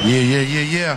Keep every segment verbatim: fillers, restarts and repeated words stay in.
Yeah, yeah, yeah, yeah.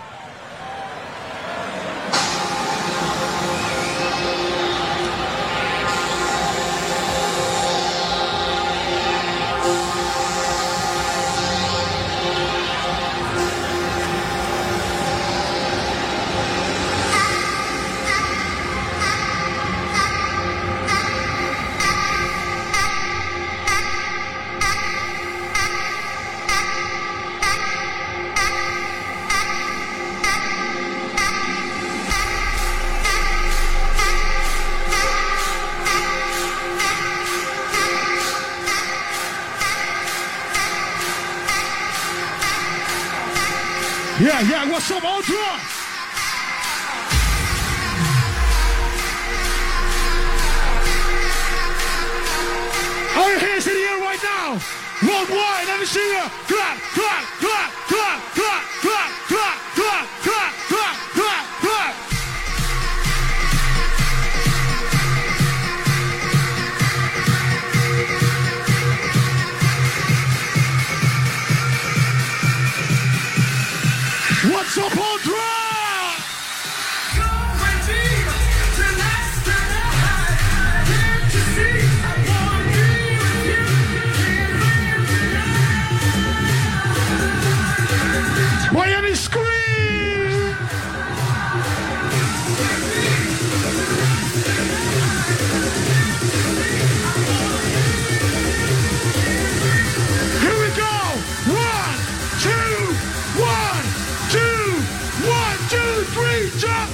Yeah, yeah, what's up, Ultra? All your hands in the air right now. Worldwide, let me see you. Clap, clap, clap, clap, clap, clap, clap, clap, clap, clap, clap, clap. What's up, Ultra? Miami Scream! Here we go! One, two, one, two, one, two, three, jump!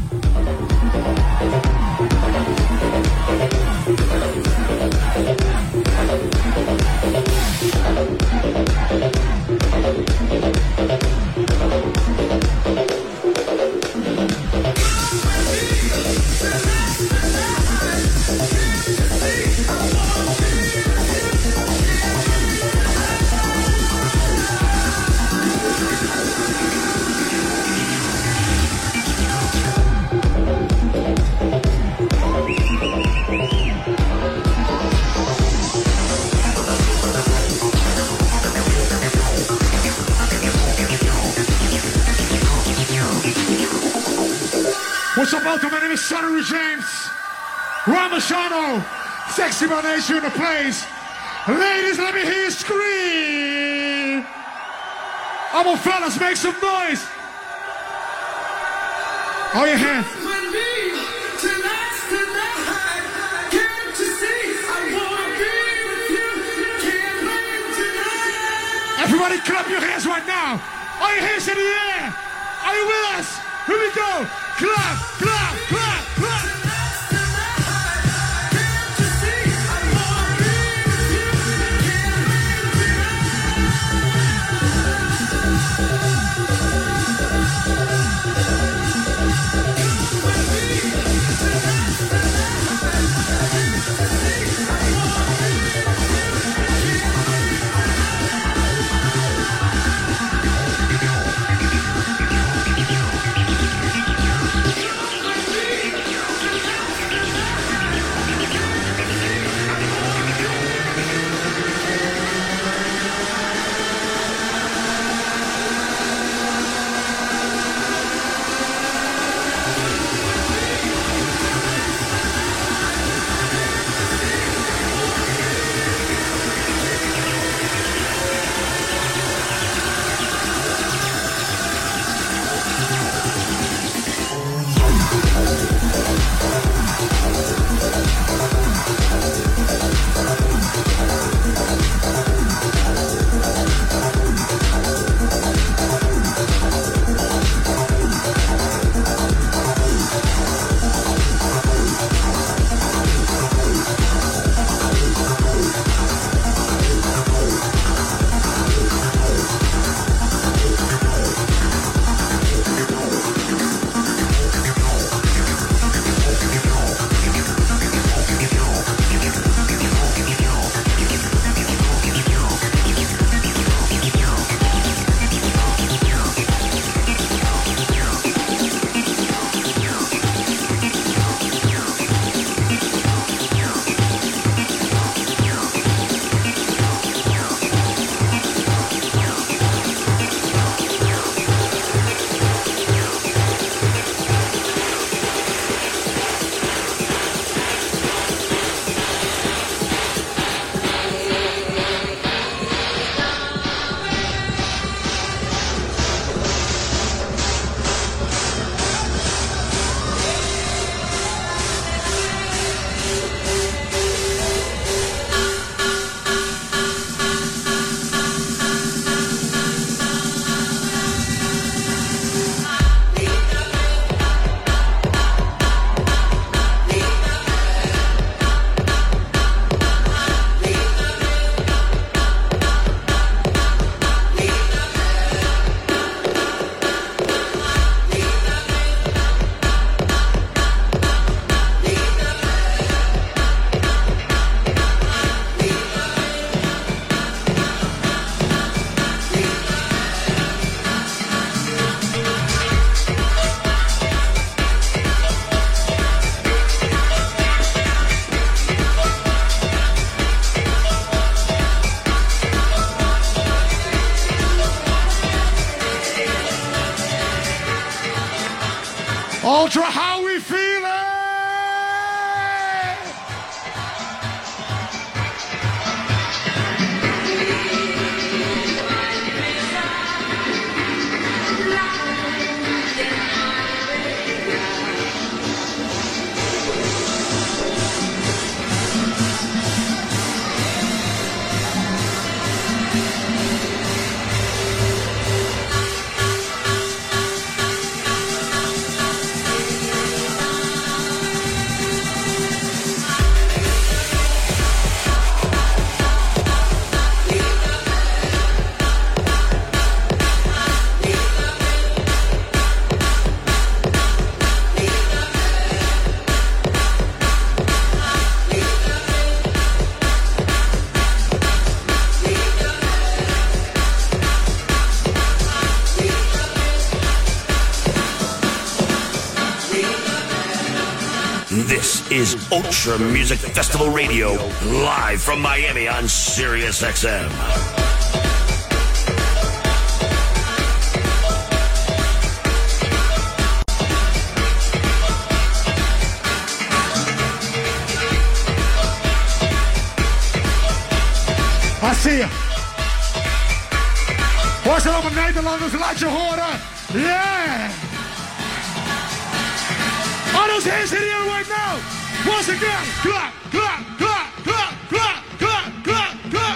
What's up, welcome? My name is Sonny James. Ramashano, Sexy by Nation in the place. Ladies, let me hear you scream. Come on, fellas, make some noise. All your hands. Everybody clap your hands right now. All your hands in the air. Are you with us? Here we go. Clap, clap, clap, clap. Ultra, how we feeling? This is Ultra Music Festival Radio, live from Miami on Sirius X M. I see you. Watch het op een Nederlanders, laat je horen. Yeah! All those hands in the air right now. Once again, clap, clap, clap, clap, clap, clap, clap, clap.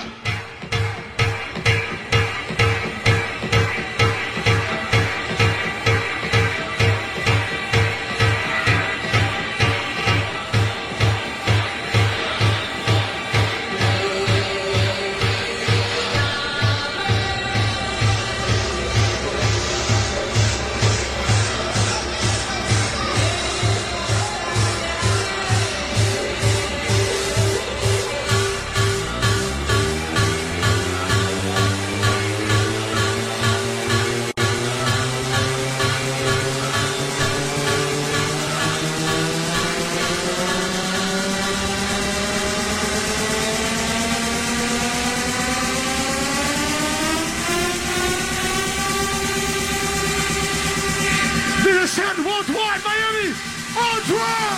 Send worldwide, Miami, Ultra!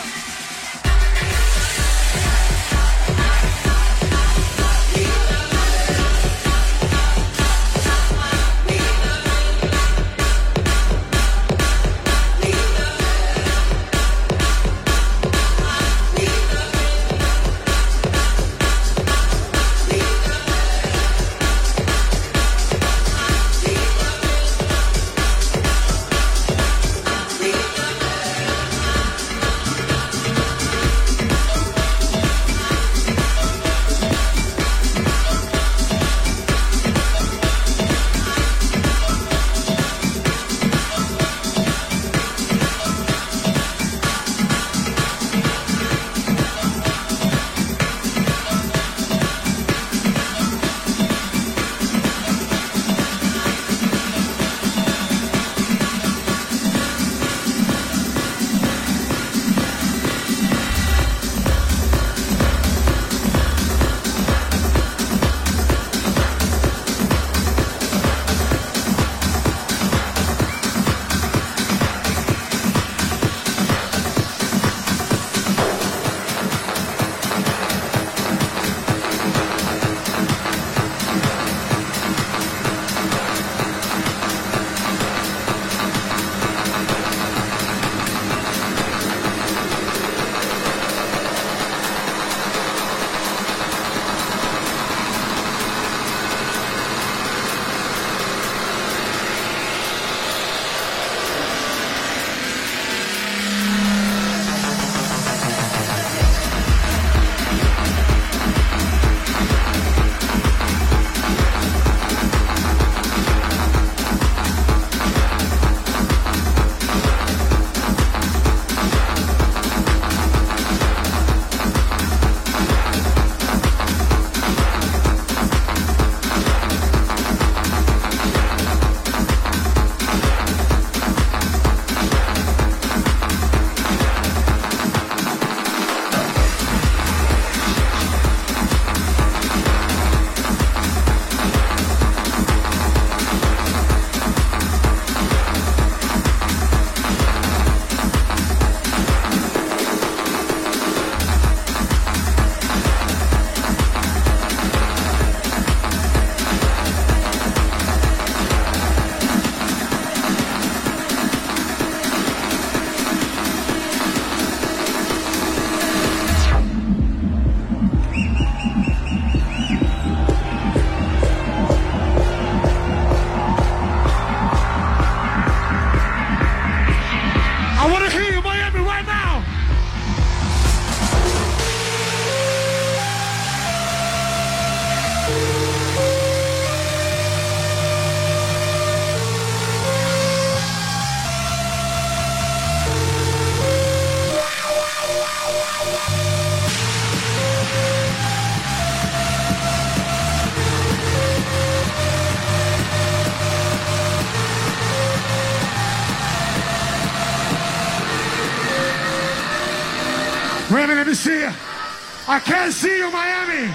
Let me see you. I can't see you, Miami.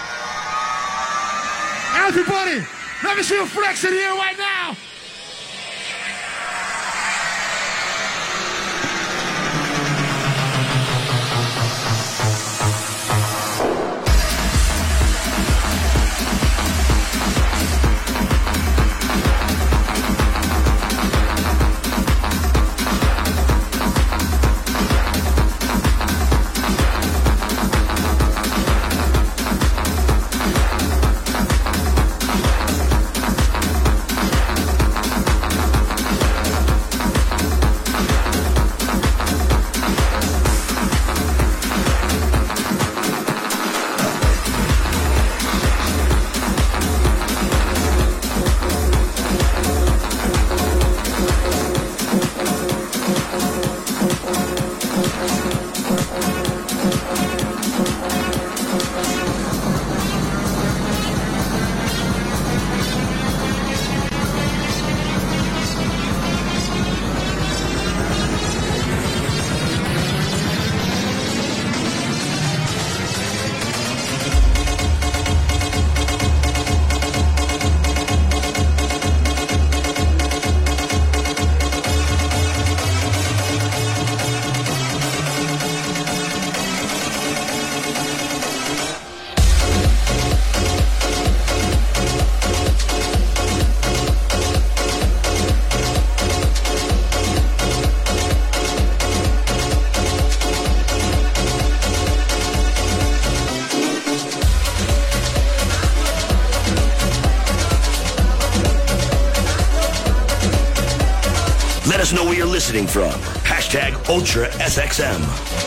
Everybody, let me see you flexing here right now. Let us know where you're listening from. Hashtag Ultra S X M.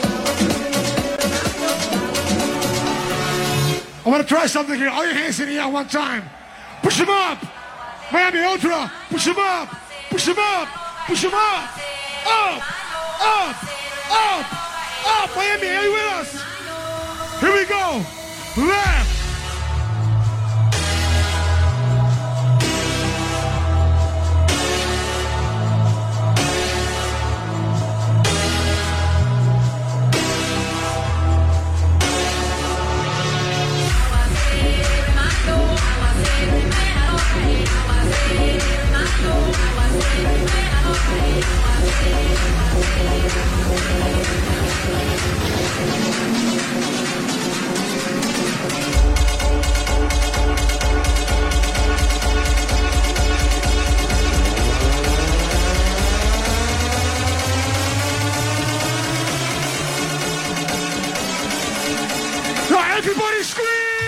I want to try something here. All your hands in the air one time. Push them up. Miami Ultra. Push them up. Push them up. Push them up. Up. Up. Up. Up. Miami, are you with us? Here we go. Left. Everybody scream!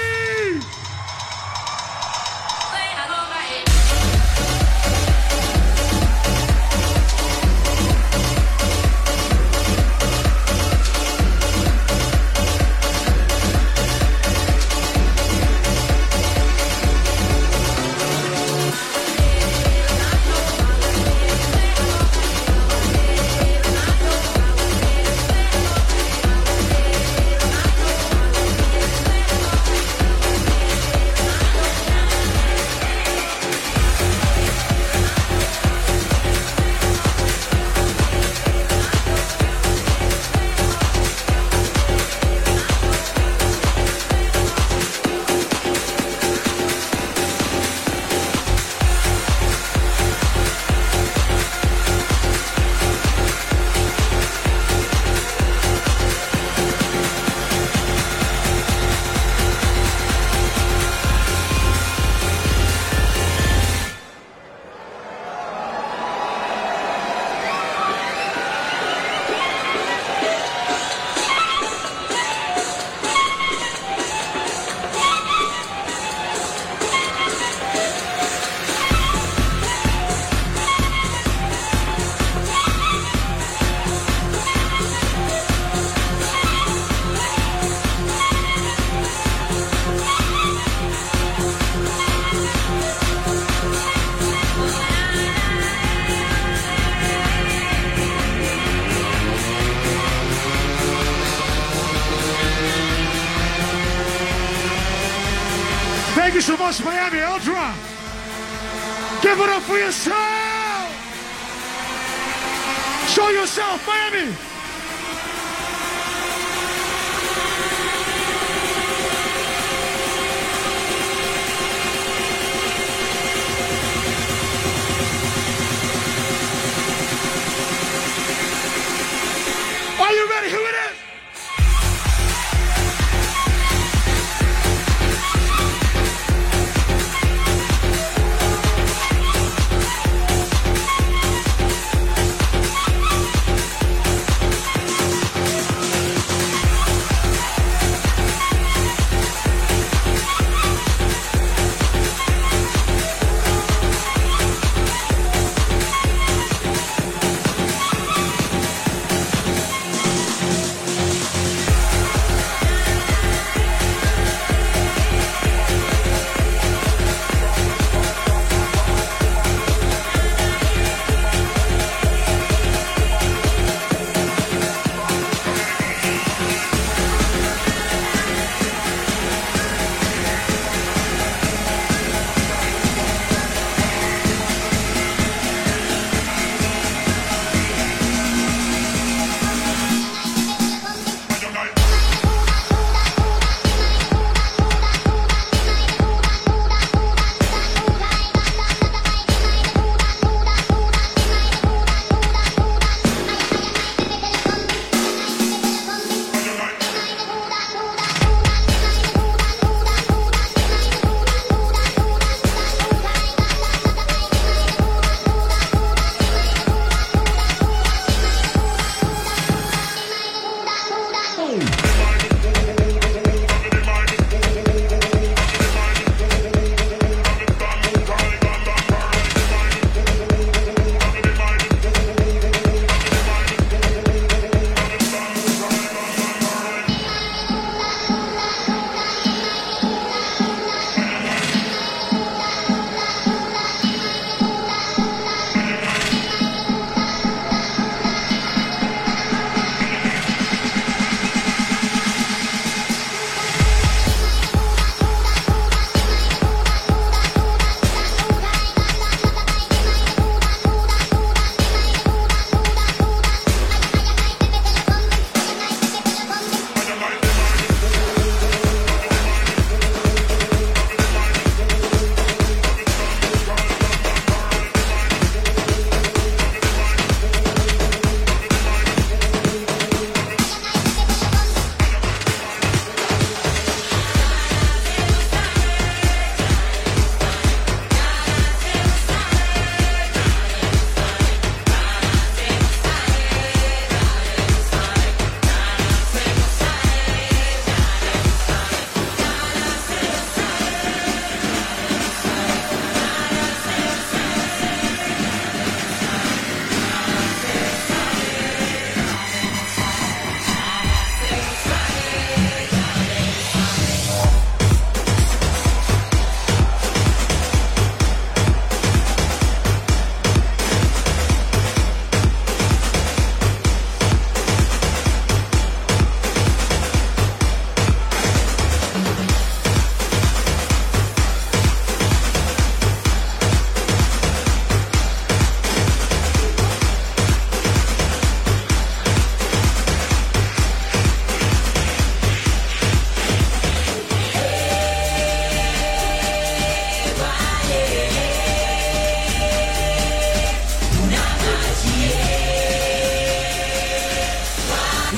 Thank you so much, Miami Ultra. Give it up for yourself. Show yourself, Miami.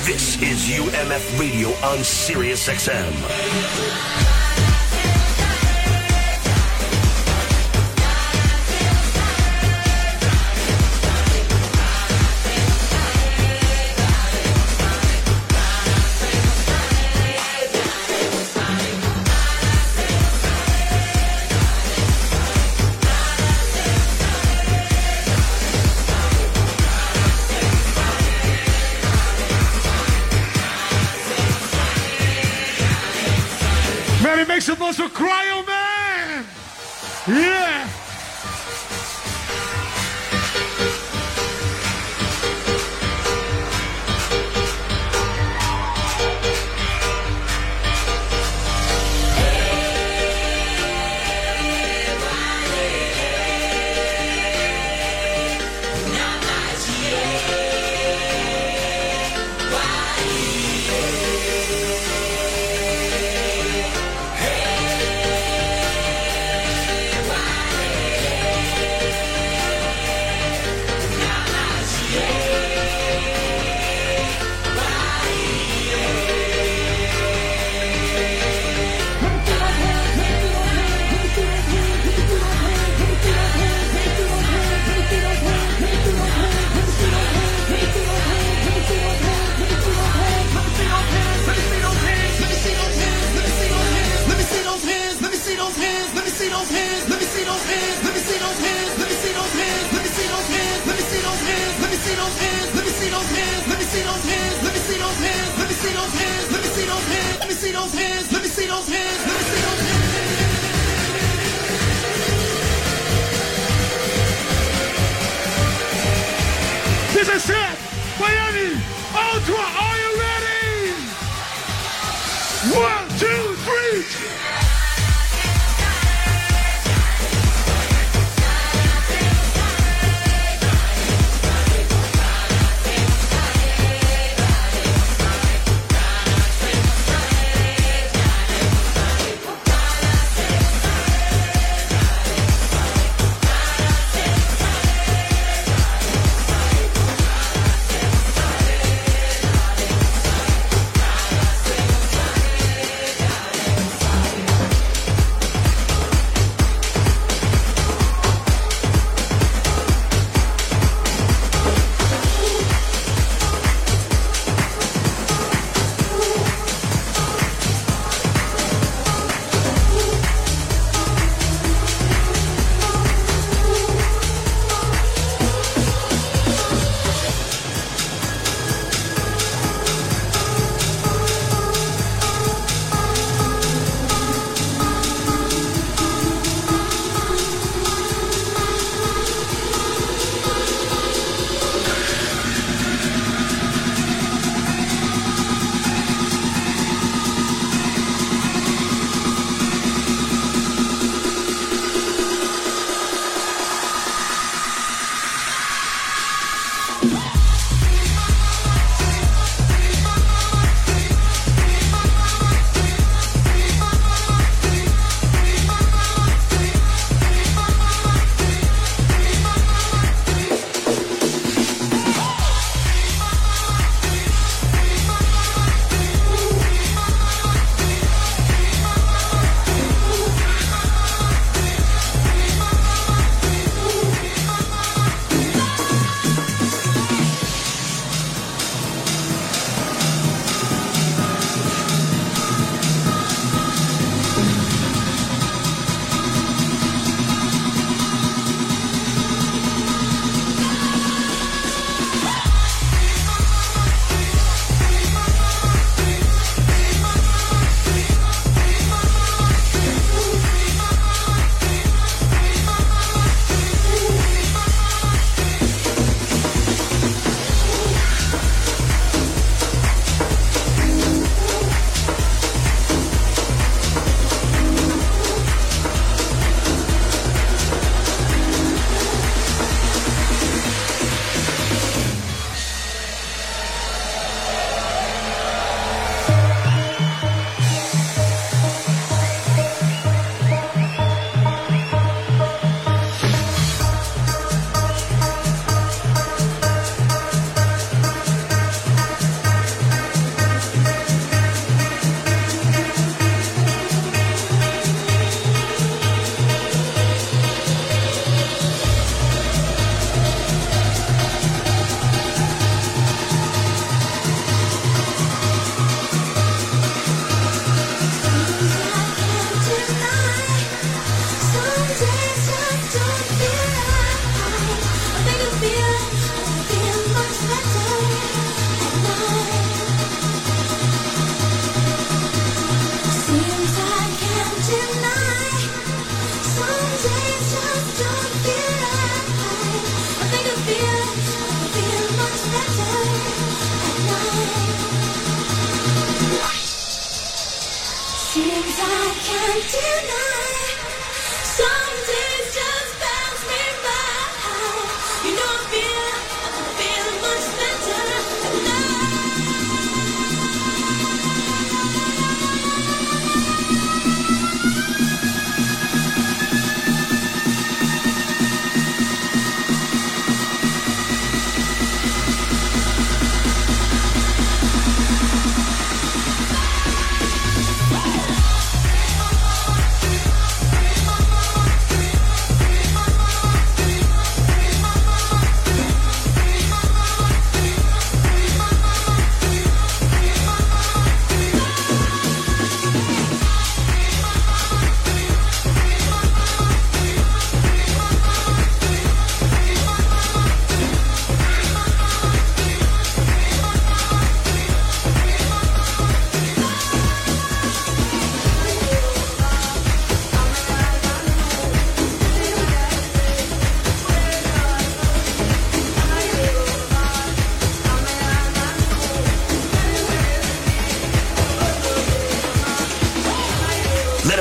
This is U M F Radio on Sirius X M. Make some noise for Cryo Man! Yeah! This is it! Miami Ultra, are you ready? One, two, three!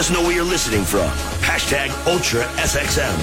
us know where you're listening from. Hashtag Ultra S X M.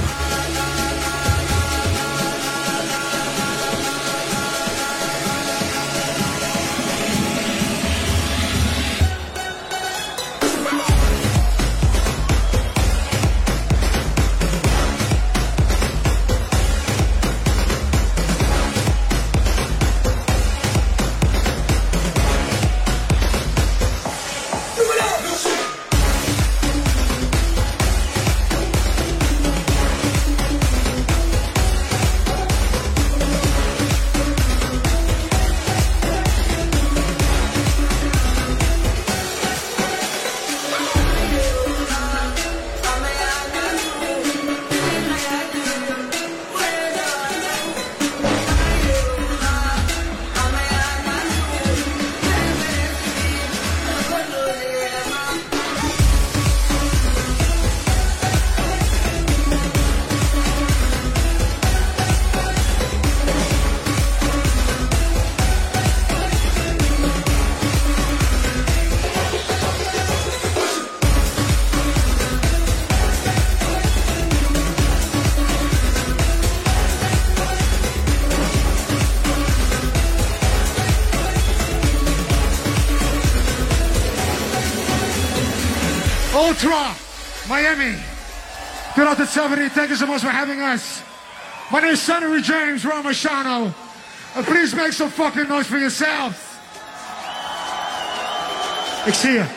Ultra Miami. Good out to seventy. Thank you so much for having us. My name is Senator James Ramachano. And please make some fucking noise for yourselves. Ik zie je.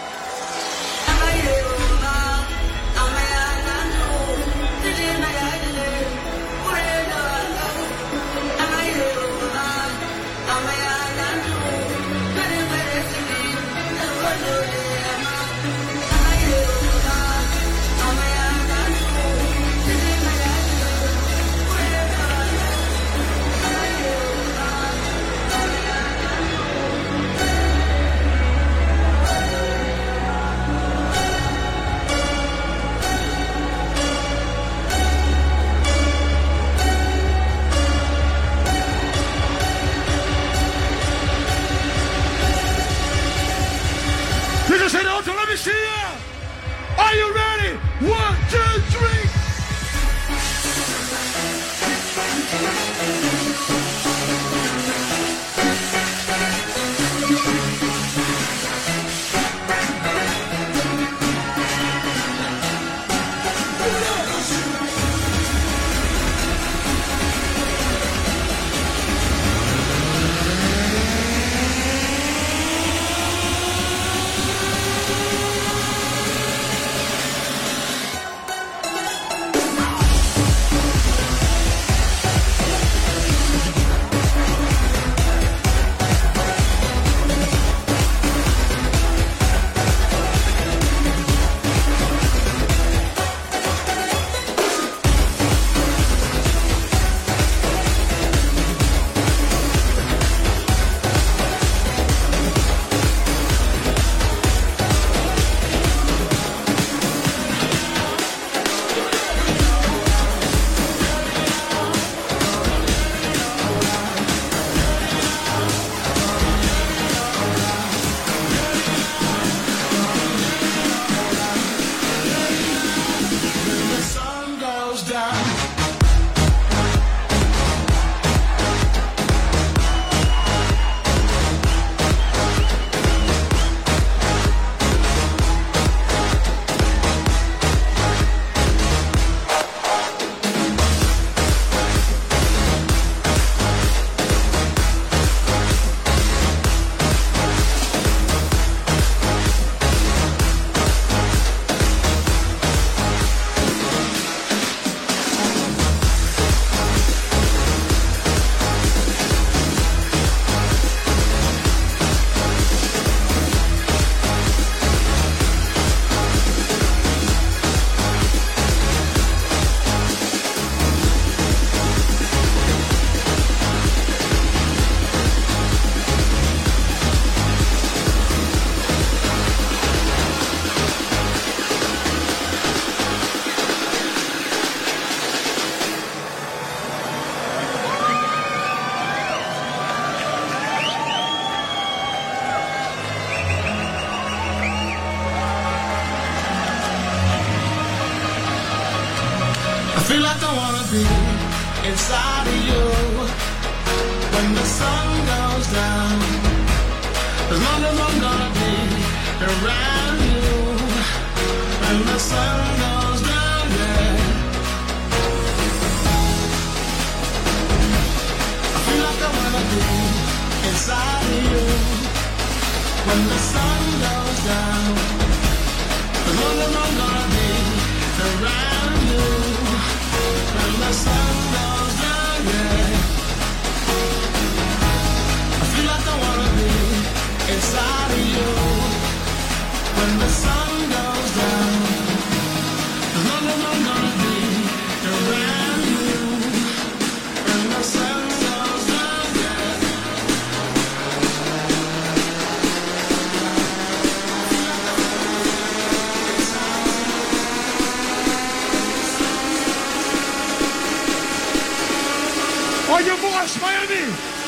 Let me see you. Are you ready? One, two, three. feel like I wanna be inside of you when the sun goes down. As long as I'm gonna be around you when the sun goes down, yeah. I feel like I wanna be inside of you when the sun goes down. As long as I'm gonna be around you when the sun goes down, yeah. I feel like I wanna be inside of you when the sun goes down. As long as I'm gonna be around you when the sun goes down, yeah. On your voice, Miami!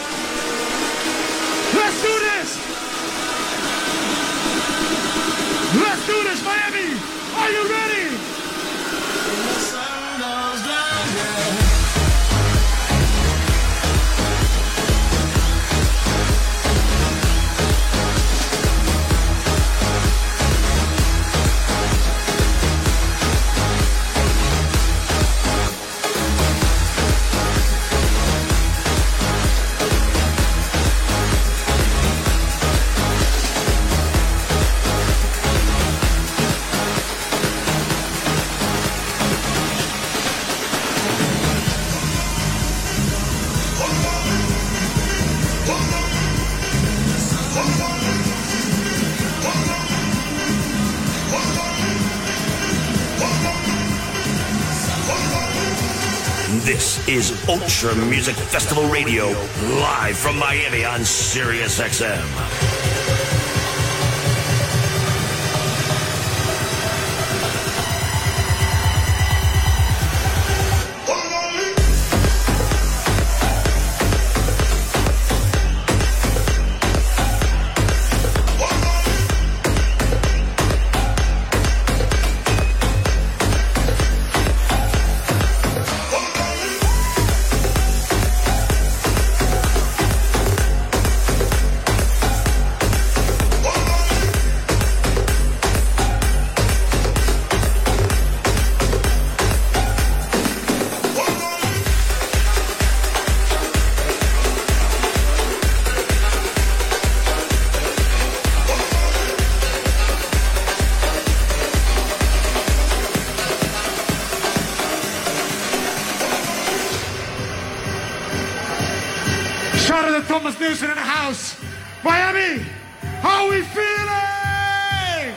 Let's do this! Let's do this, Miami! Are you ready? When the sun goes down, yeah. This is Ultra Music Festival Radio, live from Miami on Sirius X M. Shout out to Thomas Newson in the house. Miami, how we feeling?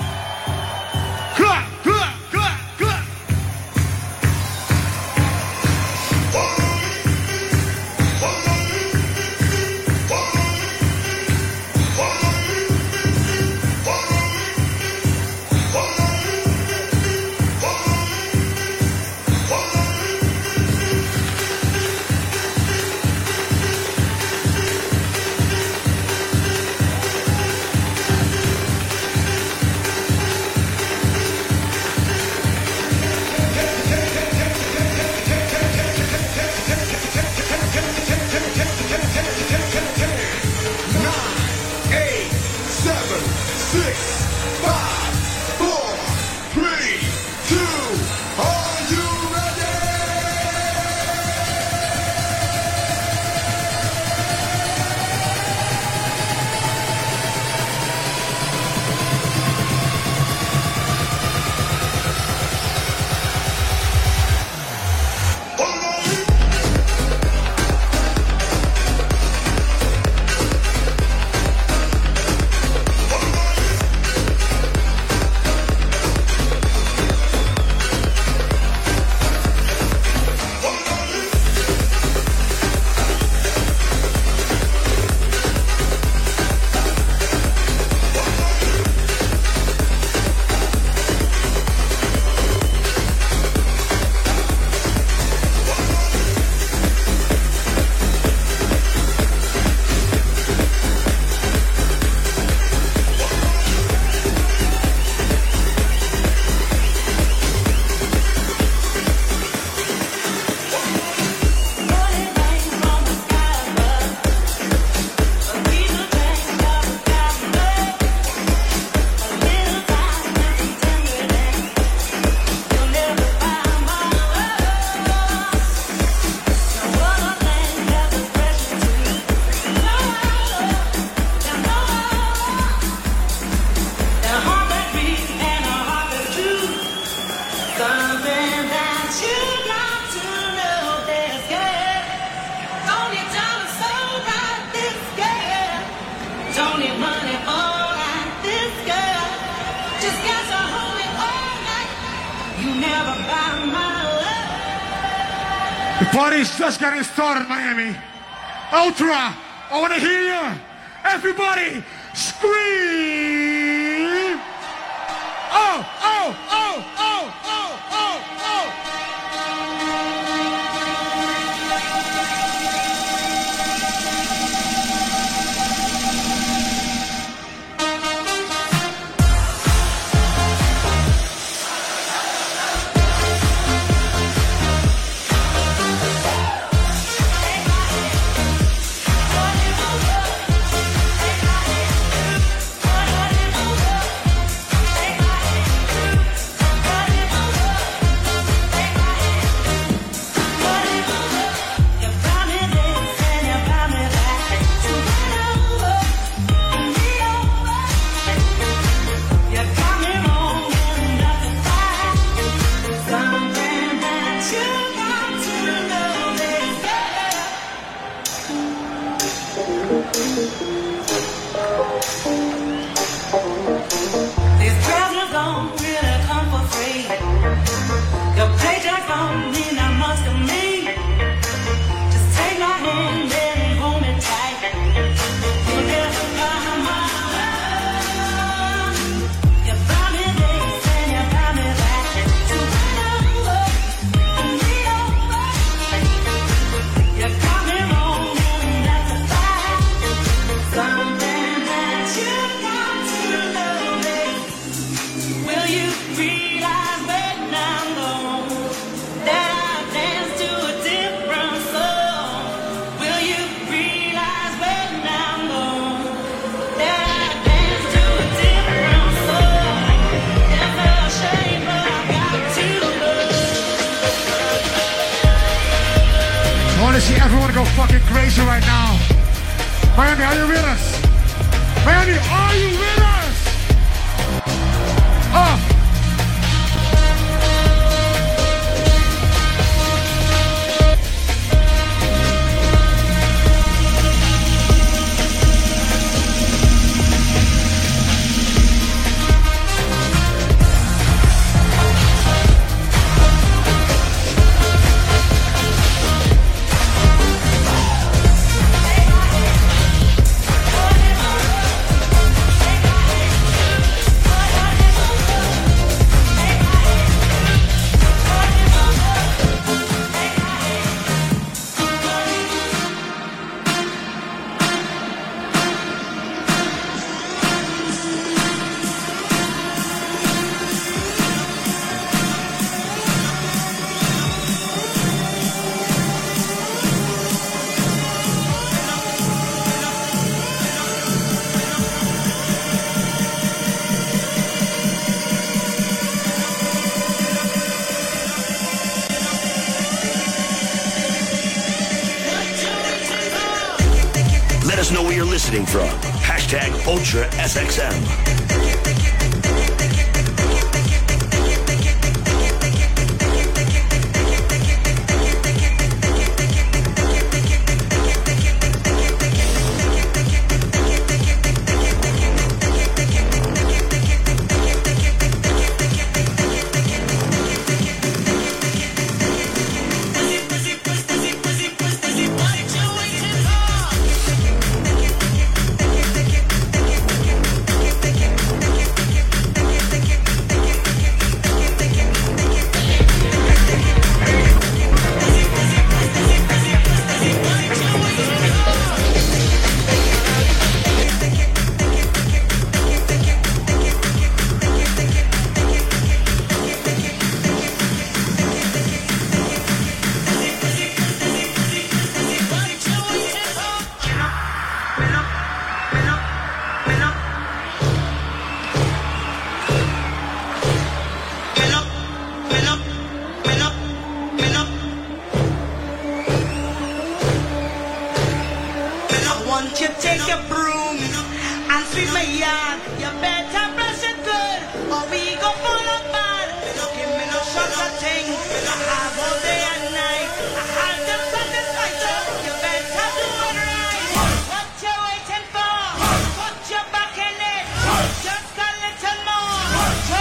Clap, clap, clap, clap. The party's just getting started, Miami. Ultra, I want to hear you. Everybody, scream! Oh, oh, oh, oh, oh, oh, oh! Let us know where you're listening from. Hashtag Ultra S X M.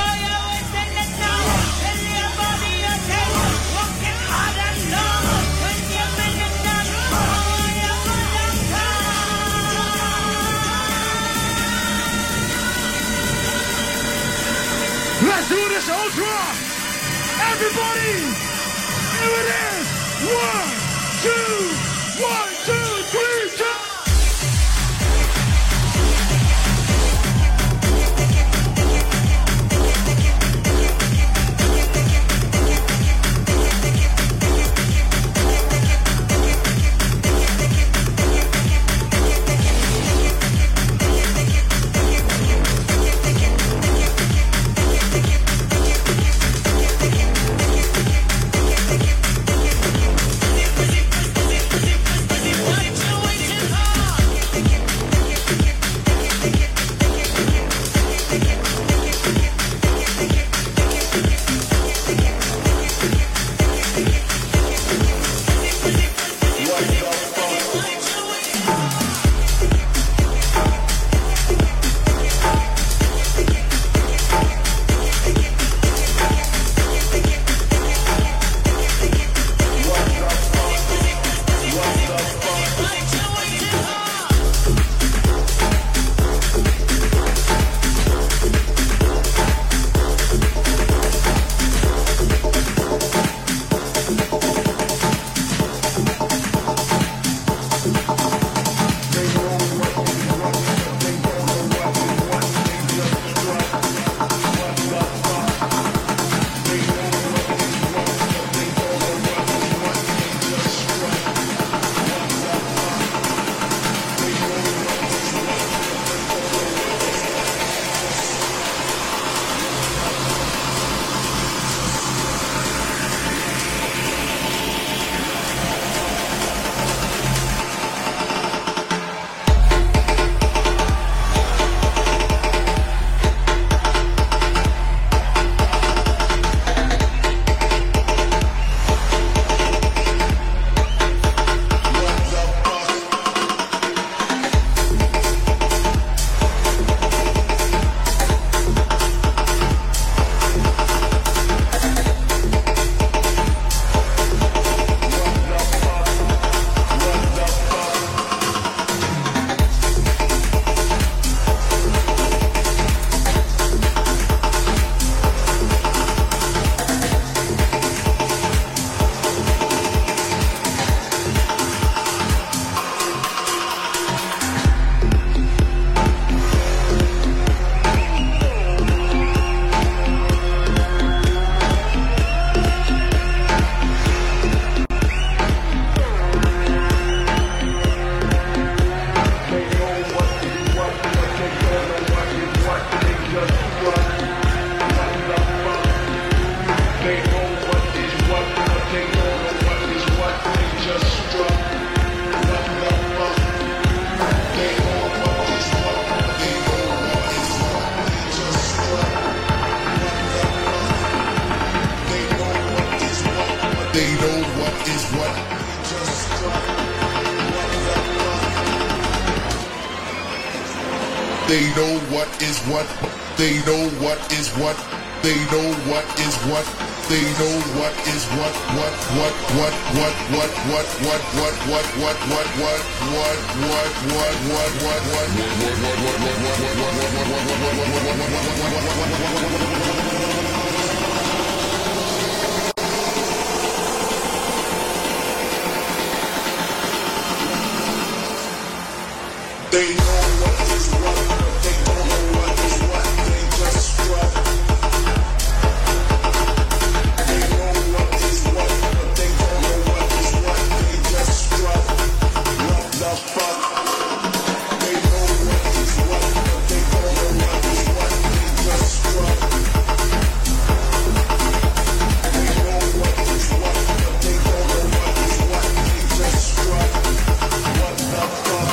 Throw your waist in the snow, tell your body you're ten, walking hard and long. Everybody, here it is. One, two, one, two, three, two. They know what is what. They know what is what. They know what is what. They know what is what. What what what what what what what what what what what what what what what what what They know what is what, but they don't know what is what. They just strut. They know what is what, but they don't know what is what. They just strut. What the fuck? They know what is what, but they don't know what is what. They just strut. They know what is what, but they don't know what is what. They just strut. What the fuck?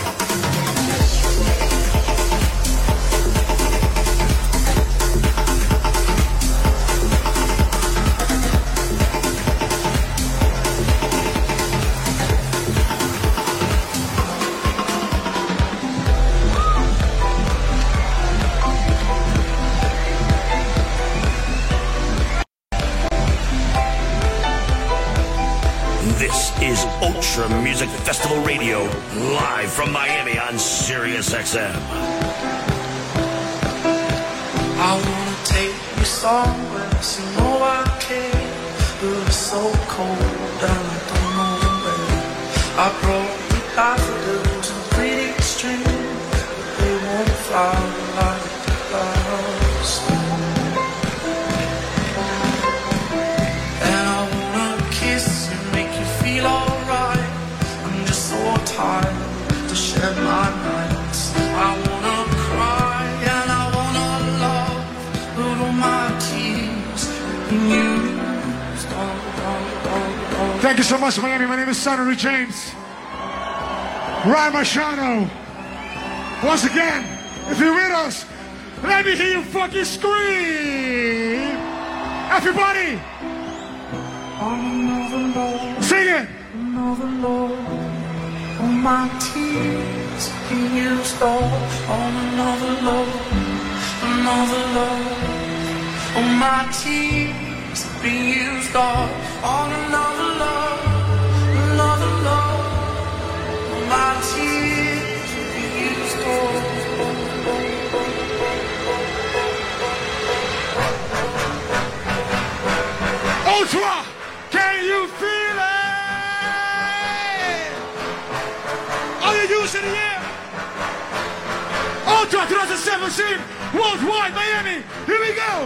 This is Ultra Music Festival Radio, live from Miami on Sirius X M. I wanna take you somewhere, so you know I care. so cold and I don't know where. I broke daffodils and pretty strings, but they won't fly like clouds. And I wanna kiss you, make you feel alright. I'm just so tired to shed my nights. I wanna cry and I wanna love, but all my tears in you. Thank you so much, Miami. My name is Sonny James. Ryan Marciano. Once again, if you're with us, let me hear you fucking scream. Everybody, On another load, sing it. another load, all my tears being used all on another load, another load, all my tears being used all on another load, another load, all my tears being used all. Ultra, can you feel it? Are you using the air? Ultra twenty seventeen, worldwide, Miami. Here we go.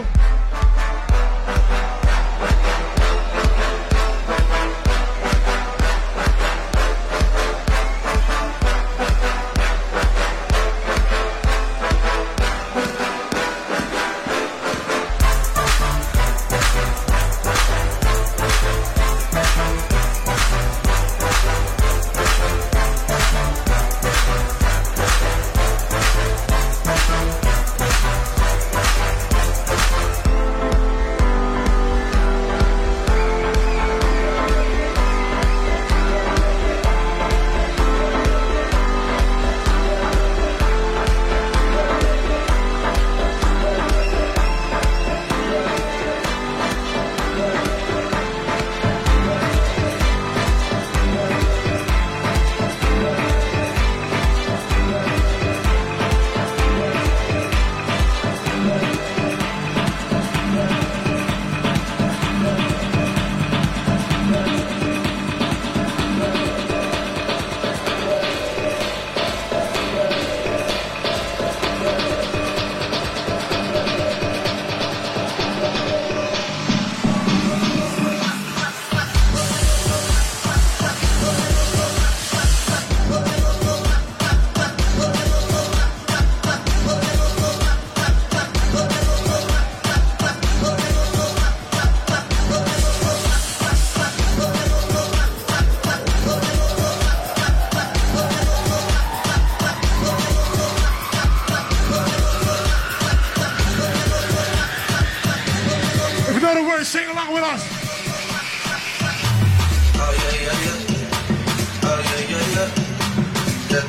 Sing along with us. Oh yeah, yeah, yeah. Oh yeah, yeah, yeah. Yeah.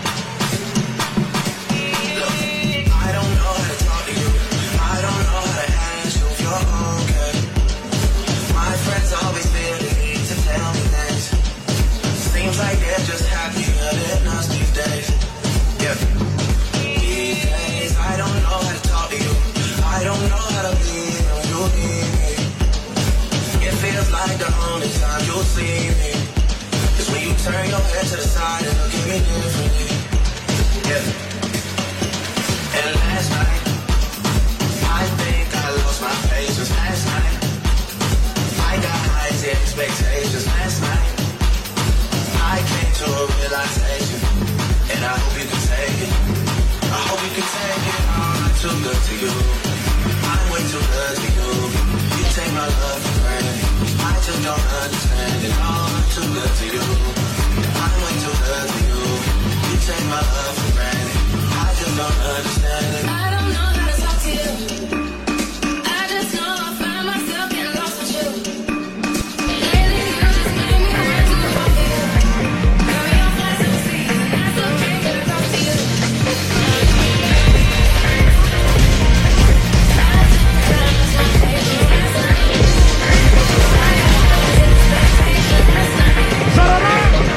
Look, I don't know how to talk to you. I don't know how to ask you if you're okay. My friends always feel the need to tell me things. Seems like they're just happier than us these days. Yeah. These days, I don't know how to talk to you. I don't know how to be when you need me. It feels like the only time you'll see me is when you turn your head to the side and look at me differently. Yeah. And last night, I think I lost my patience. Last night, I got high expectations. Last night, I came to a realization, and I hope you can take it. I hope you can take it. I'm too good to you. I'm way too good to you. You take my love for granted. I just don't understand it. Oh, I'm too good to you. I'm way too good to you. You take my love for granted. I just don't understand it. I don't know how to talk to you. I just know I find myself getting lost with you. Lately, you just made me want to talk to you. Girl, you're fly so sweet, and I still can't get across to you.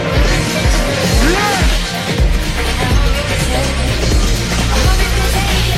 Yeah.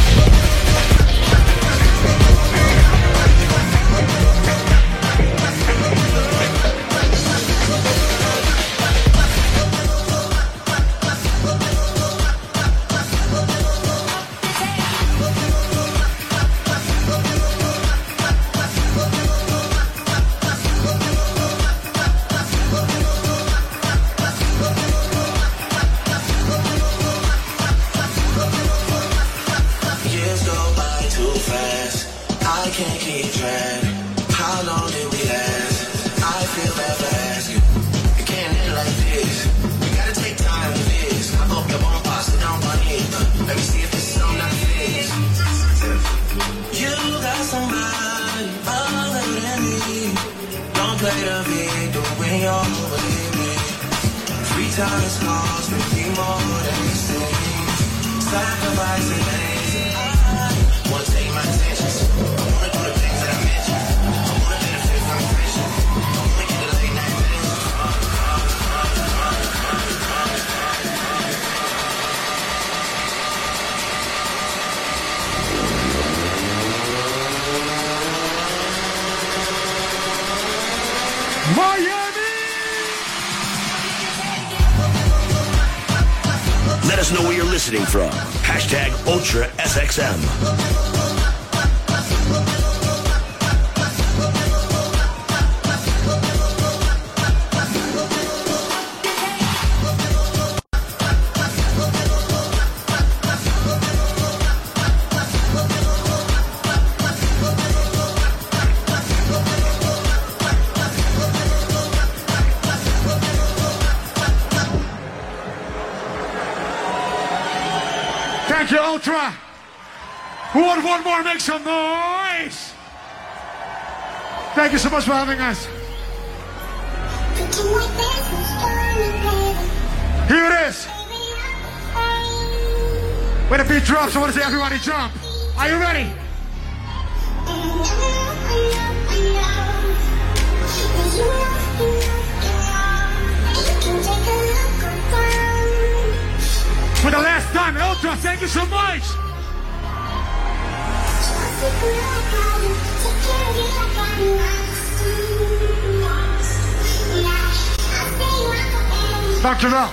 it, do it when you're with me. Free time is lost, we need more than we say. Sacrificing things that I want to take my attention. I wanna do the things that I mentioned. I wanna benefit from the friendship. I wanna get the late night things. Miami! Let us know where you're listening from. Hashtag Ultra S X M. Thank you, Ultra. Who want one more? Make some noise. Thank you so much for having us. Here it is. When the beat drops, I want to say everybody jump. Are you ready? For the last time, Ultra, thank you so much. Doctor Bell.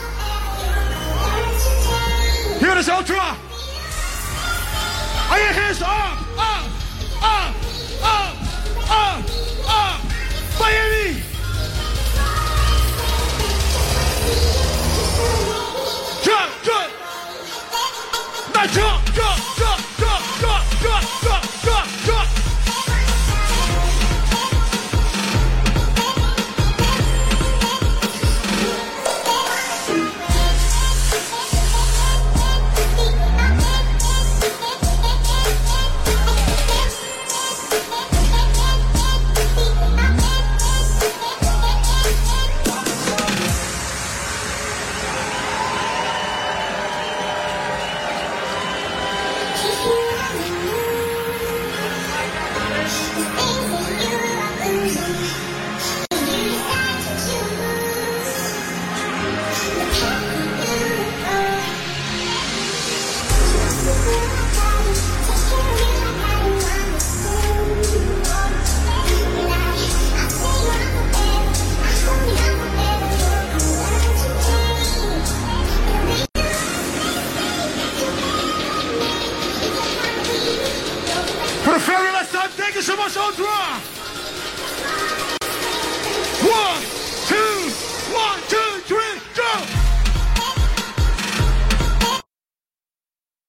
Here it is, Ultra. Are your hands up, up, up, up, up, up, Miami. Jump, jump. Now jump, jump, jump, jump, jump, jump, jump, jump, jump. For the very last time, thank you so much, Ultra!